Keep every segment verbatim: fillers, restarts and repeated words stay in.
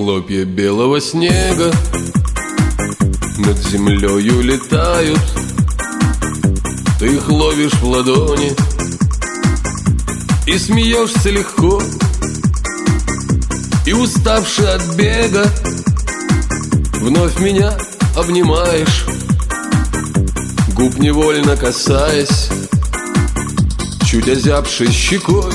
Хлопья белого снега над землею летают. Ты их ловишь в ладони и смеешься легко. И уставший от бега вновь меня обнимаешь, губ невольно касаясь, чуть озябшей щекой.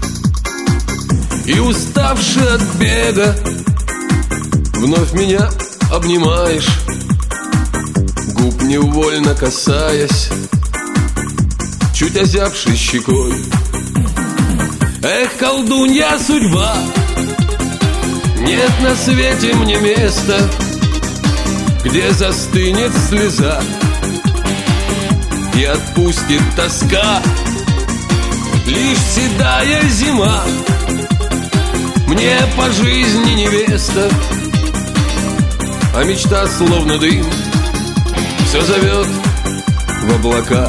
И уставший от бега вновь меня обнимаешь, губ невольно касаясь, чуть озябшей щекой. Эх, колдунья судьба, нет на свете мне места, где застынет слеза и отпустит тоска. Лишь седая зима мне по жизни невеста, а мечта словно дым все зовет в облака.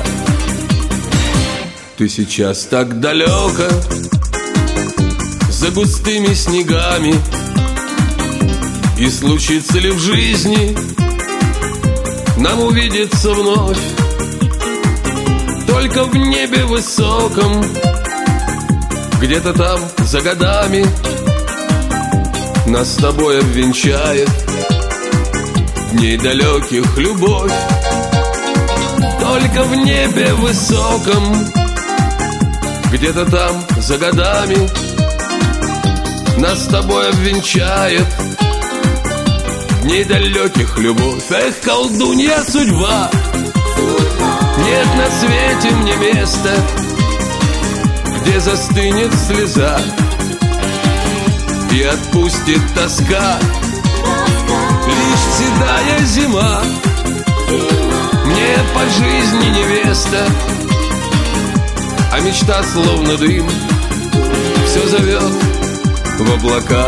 Ты сейчас так далеко, за густыми снегами, и случится ли в жизни нам увидеться вновь? Только в небе высоком, где-то там за годами, нас с тобой обвенчает дней далеких любовь. Только в небе высоком, где-то там за годами, нас с тобой обвенчает дней далеких любовь. Эх, колдунья судьба, нет на свете мне места, где застынет слеза и отпустит тоска. Лишь седая зима мне по жизни невеста, а мечта словно дым все зовет в облака.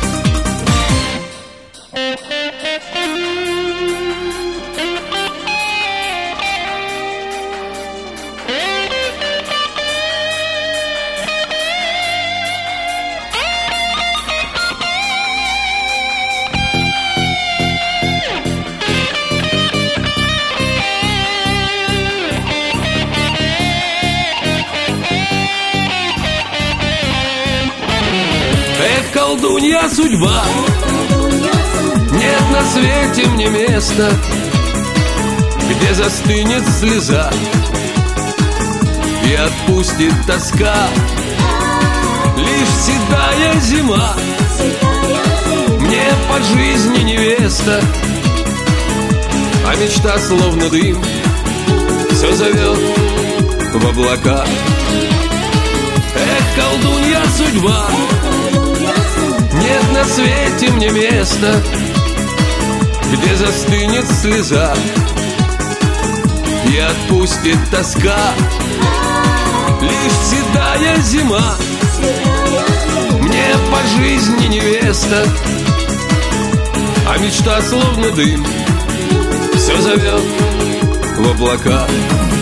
Эх, колдунья судьба, нет на свете мне места, где застынет слеза и отпустит тоска. Лишь седая зима мне по жизни невеста, а мечта словно дым все зовет в облака. Эх, колдунья судьба, нет на свете мне места, где застынет слеза и отпустит тоска. Лишь седая зима мне по жизни невеста, а мечта словно дым все зовет в облака.